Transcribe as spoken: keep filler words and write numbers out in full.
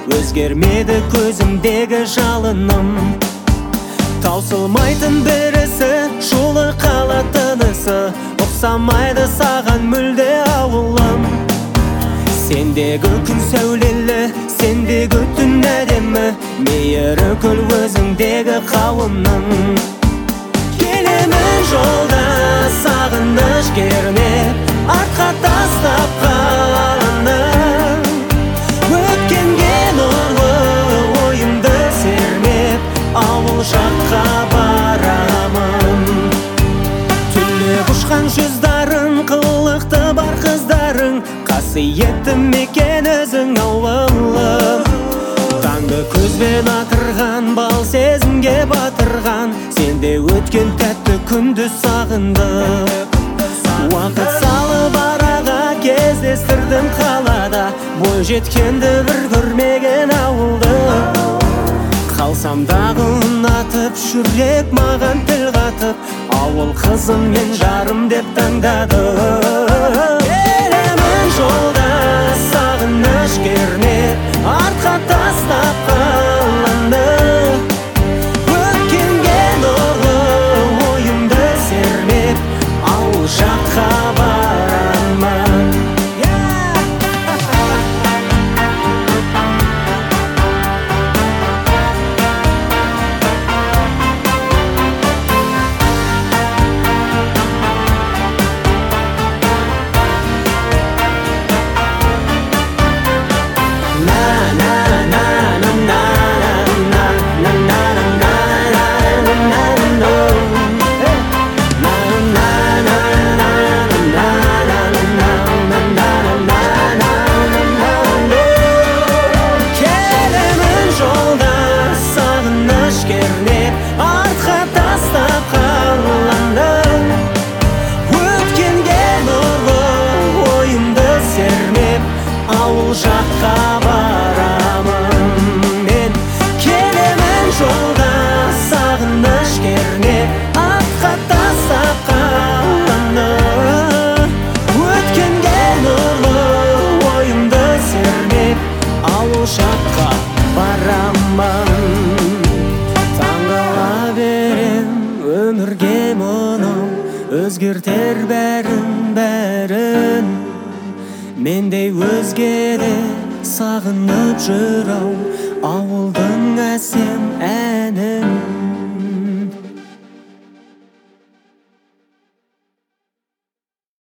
өзгермеді көзімдегі жалыным. Таусылмайтын бірісі, жолы қала тынысы, ұқсамайды саған мүлде ауылым. Сендегі күн сәулелі, сендегі түн әдемі, мейірі көл өзіңдегі қауымның. Келемін жолда сағыныш кернеп, артқа тастап қаланы. Өткенге нұрлы ойымды сермеп, ауыл жаққа барамын. Түнек ұшқан жүздарың, қылықты бар қыздарың, қасиетті мекен өзің ауылым. Таңды көзбен атырған, бал сезімге батырған, сенде өткен тәтті күнді сағынды. Уақыт салып араға кездестірдім қалада, бой жеткенді бір көрмеген ауылды. Қалсам дағы ұнатып, жүрек маған тіл қатып, ауыл қызым мен жарым деп таңдады. Келемін жолда сағыныш кернеп, артқа тастап қаланы. Өткенге нұрлы ойымды сермеп, ауыл жаққа барамын. Ауыл жаққа барамын мен. Келемін жолда сағыныш кернеп, артқа тастап қаланы. Өткенге нұрлы ойымды сермеп, ауыл жаққа барамын. Таңғала берем өмірге мұның, өзгертер бәрін бәрін. Мендей өзге де сағынып жүр ау, ауылдың әсем әні.